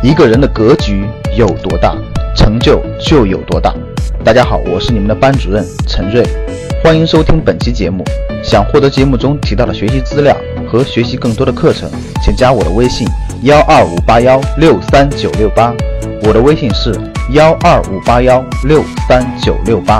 一个人的格局有多大，成就有多大。大家好，我是你们的班主任陈瑞，欢迎收听本期节目。想获得节目中提到的学习资料和学习更多的课程，请加我的微信12581639668，我的微信是12581639668。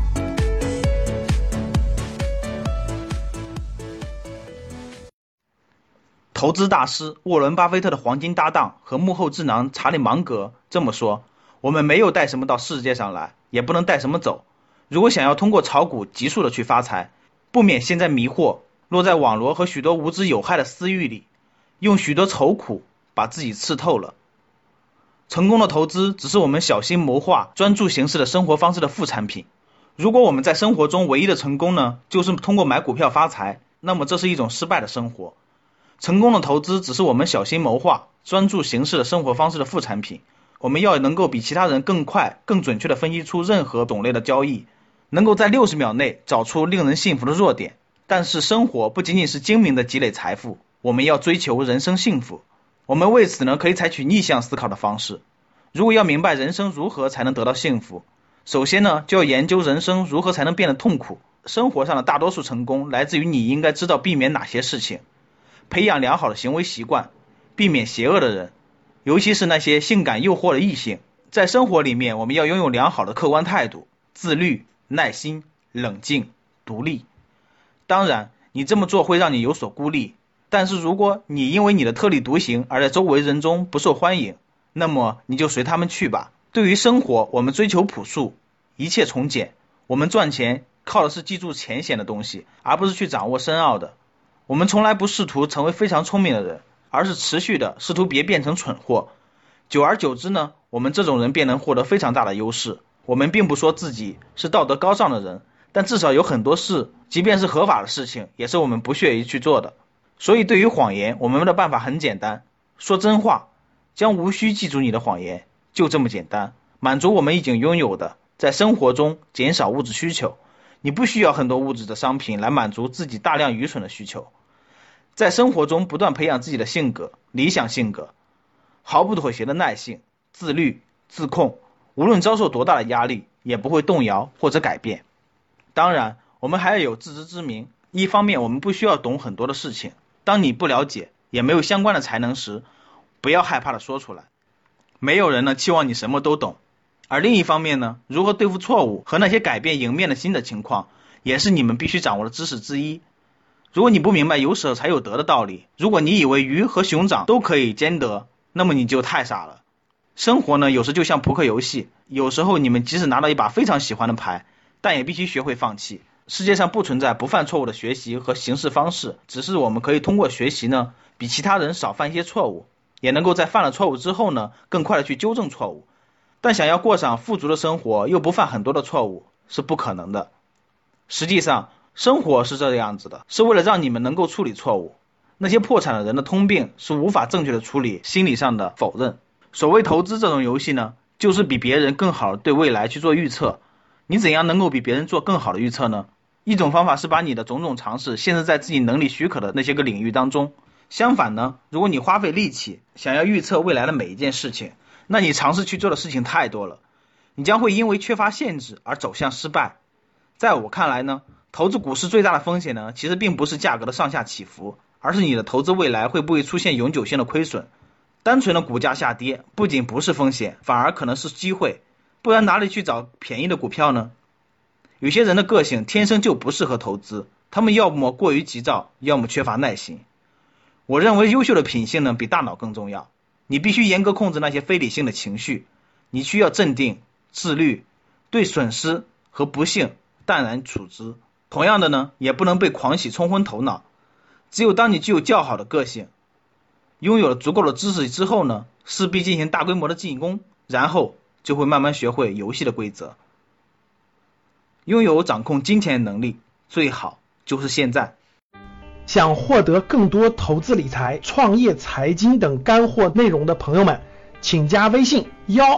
投资大师沃伦·巴菲特的黄金搭档和幕后智囊查理·芒格这么说：我们没有带什么到世界上来，也不能带什么走。如果想要通过炒股急速的去发财，不免陷在迷惑，落在网罗和许多无知有害的私欲里，用许多愁苦把自己刺透了。成功的投资只是我们小心谋划、专注行事的生活方式的副产品。如果我们在生活中唯一的成功呢，就是通过买股票发财，那么这是一种失败的生活。成功的投资只是我们小心谋划、专注行事的生活方式的副产品。我们要能够比其他人更快、更准确地分析出任何种类的交易，能够在60秒内找出令人信服的弱点。但是生活不仅仅是精明的积累财富，我们要追求人生幸福。我们为此呢，可以采取逆向思考的方式。如果要明白人生如何才能得到幸福，首先呢，就要研究人生如何才能变得痛苦。生活上的大多数成功来自于你应该知道避免哪些事情，培养良好的行为习惯，避免邪恶的人，尤其是那些性感诱惑的异性。在生活里面，我们要拥有良好的客观态度，自律、耐心、冷静、独立。当然，你这么做会让你有所孤立，但是如果你因为你的特立独行而在周围人中不受欢迎，那么你就随他们去吧。对于生活，我们追求朴素，一切从简。我们赚钱靠的是记住浅显的东西，而不是去掌握深奥的。我们从来不试图成为非常聪明的人，而是持续的试图别变成蠢货。久而久之呢，我们这种人便能获得非常大的优势。我们并不说自己是道德高尚的人，但至少有很多事，即便是合法的事情，也是我们不屑于去做的。所以对于谎言，我们的办法很简单，说真话，将无需记住你的谎言，就这么简单。满足我们已经拥有的，在生活中减少物质需求。你不需要很多物质的商品来满足自己大量愚蠢的需求。在生活中不断培养自己的性格，理想性格，毫不妥协的耐性，自律、自控，无论遭受多大的压力，也不会动摇或者改变。当然，我们还要有自知之明。一方面，我们不需要懂很多的事情。当你不了解，也没有相关的才能时，不要害怕的说出来。没有人呢期望你什么都懂。而另一方面呢，如何对付错误和那些改变迎面的新的情况，也是你们必须掌握的知识之一。如果你不明白有舍才有得的道理，如果你以为鱼和熊掌都可以兼得，那么你就太傻了。生活呢，有时就像扑克游戏，有时候你们即使拿到一把非常喜欢的牌，但也必须学会放弃。世界上不存在不犯错误的学习和行事方式，只是我们可以通过学习呢，比其他人少犯一些错误，也能够在犯了错误之后呢，更快的去纠正错误。但想要过上富足的生活，又不犯很多的错误，是不可能的。实际上，生活是这样子的，是为了让你们能够处理错误。那些破产的人的通病是无法正确的处理心理上的否认。所谓投资这种游戏呢，就是比别人更好的对未来去做预测。你怎样能够比别人做更好的预测呢？一种方法是把你的种种尝试限制在自己能力许可的那些个领域当中。相反呢，如果你花费力气想要预测未来的每一件事情，那你尝试去做的事情太多了，你将会因为缺乏限制而走向失败。在我看来呢，投资股市最大的风险呢，其实并不是价格的上下起伏，而是你的投资未来会不会出现永久性的亏损。单纯的股价下跌不仅不是风险，反而可能是机会，不然哪里去找便宜的股票呢？有些人的个性天生就不适合投资，他们要么过于急躁，要么缺乏耐心。我认为优秀的品性呢，比大脑更重要。你必须严格控制那些非理性的情绪，你需要镇定、自律，对损失和不幸淡然处之。同样的呢，也不能被狂喜冲昏头脑。只有当你具有较好的个性，拥有了足够的知识之后呢，势必进行大规模的进攻，然后就会慢慢学会游戏的规则。拥有掌控金钱的能力，最好就是现在。 想获得更多投资理财、创业财经等干货内容的朋友们，请加微信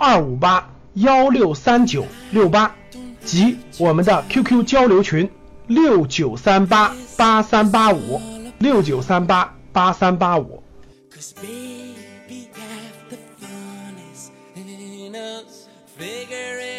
12581639668及我们的 QQ 交流群6938838569388385。 us, figuring